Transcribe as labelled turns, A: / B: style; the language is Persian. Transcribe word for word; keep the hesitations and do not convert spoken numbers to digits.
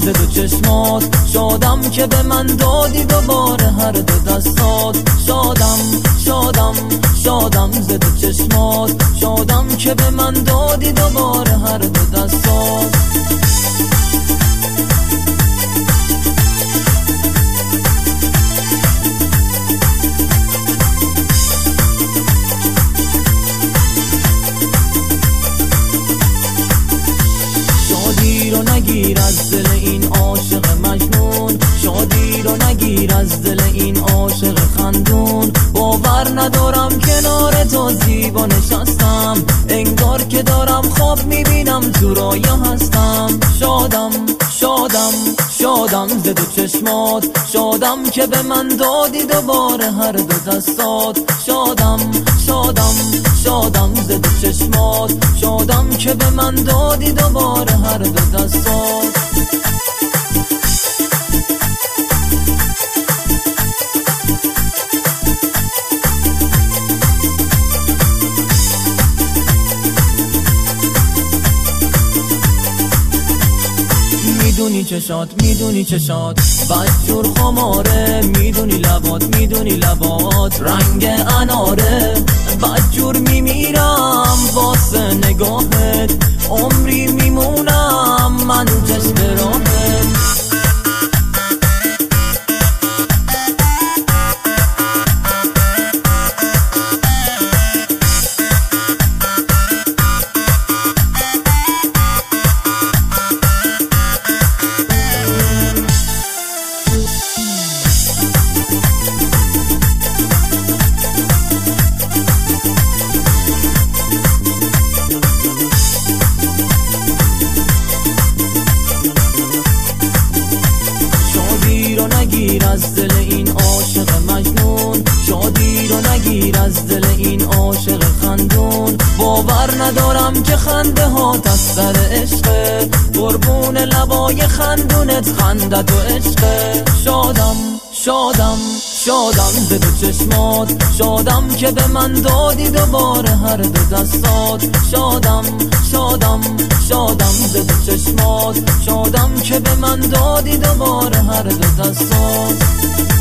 A: ز دو چشمات، شادم که به من دادی دوباره هر دو دستات. شادم شادم شادم ز دو چشمات، شادم که به من دادی دوباره هر دو دستات. شادی رو نگیر از دل این عاشق مجنون، شادی رو نگیر از دل این عاشق خندون. باور ندارم کنار تو زیبا نشستم، انگار که دارم خواب میبینم تو رویا هستم. شادم شادم شادم ز دو چشمات، شادم که به من دادی دوباره هر دو دستات. شادم شادم شادم ز دو چشمات، شادم که به من دادی دوباره هر دو دستات. میدونی چشات میدونی چشات بدجور خماره، میدونی لبات میدونی لبات رنگ اناره. بدجور میمیرم واسه نگاهت، عمری میمونم من جسم راهت. نگیر از دل این عاشق مجنون، شادی رو نگیر از دل این عاشق خندون. باور ندارم که خنده ها از سر عشقه، قربون لبای خندونت خندت و عشقه. شادم شادم شادم ز دو چشمات، شادم که به من دادی دوباره هر دو دستات. شادم شادم شادم ز دو چشمات، شادم که به من دادی دوباره هر دو دستات.